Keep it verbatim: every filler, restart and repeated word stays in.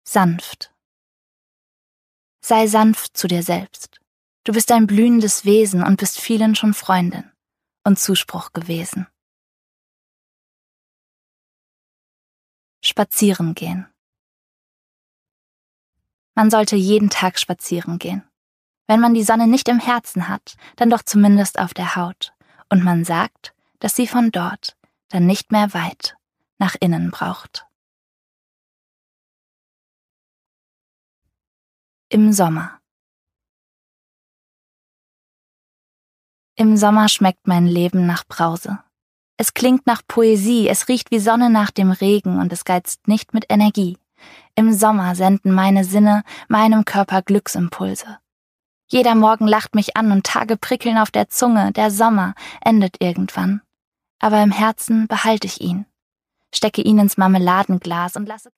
Sanft. Sei sanft zu dir selbst. Du bist ein blühendes Wesen und bist vielen schon Freundin und Zuspruch gewesen. Spazieren gehen. Man sollte jeden Tag spazieren gehen. Wenn man die Sonne nicht im Herzen hat, dann doch zumindest auf der Haut. Und man sagt, dass sie von dort dann nicht mehr weit nach innen braucht. Im Sommer. Im Sommer schmeckt mein Leben nach Brause. Es klingt nach Poesie, es riecht wie Sonne nach dem Regen und es geizt nicht mit Energie. Im Sommer senden meine Sinne meinem Körper Glücksimpulse. Jeder Morgen lacht mich an und Tage prickeln auf der Zunge, der Sommer endet irgendwann. Aber im Herzen behalte ich ihn, stecke ihn ins Marmeladenglas und lasse